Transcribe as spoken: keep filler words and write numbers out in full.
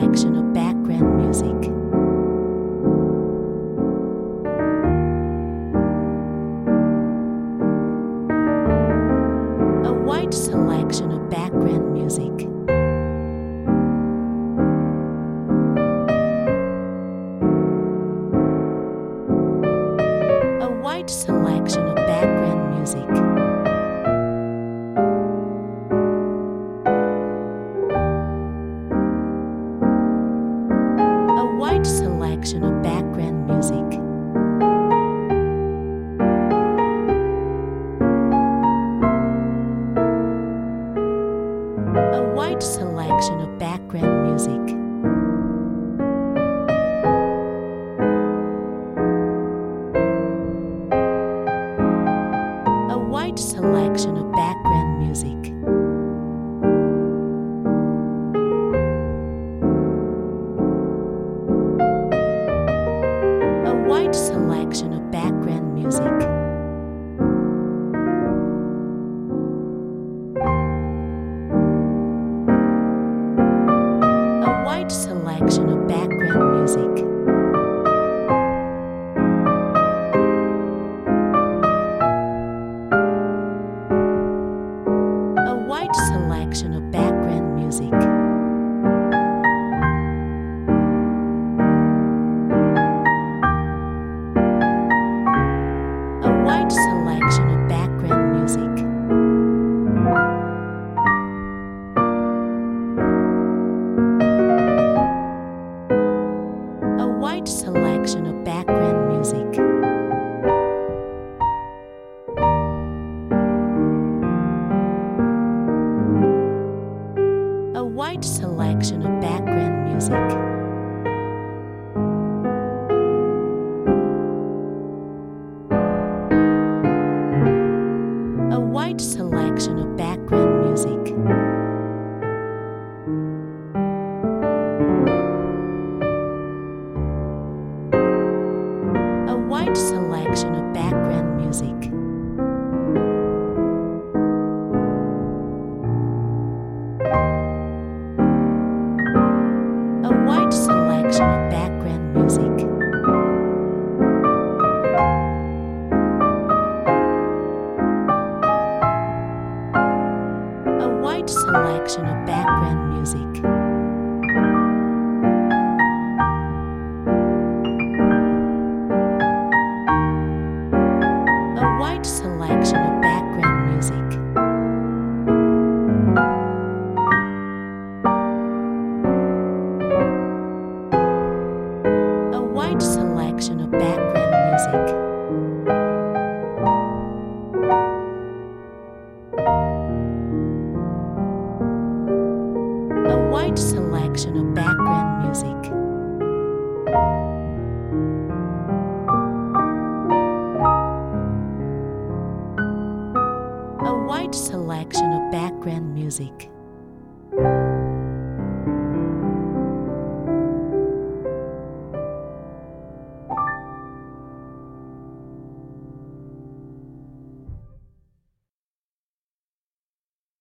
selection of background music. A wide selection of background music. A wide selection of background music. A wide selection of background music. A wide selection of background music. A wide selection of background music. A wide selection of background music. A wide selection of background music. A wide selection of background music. A wide selection of background music. A wide selection of background music. A wide selection of background music. A wide selection of background music. A wide selection of background music. A wide selection of background music. A wide selection of background music. A wide selection of background music. A wide selection of background music. A wide selection of background music. A wide selection of background music.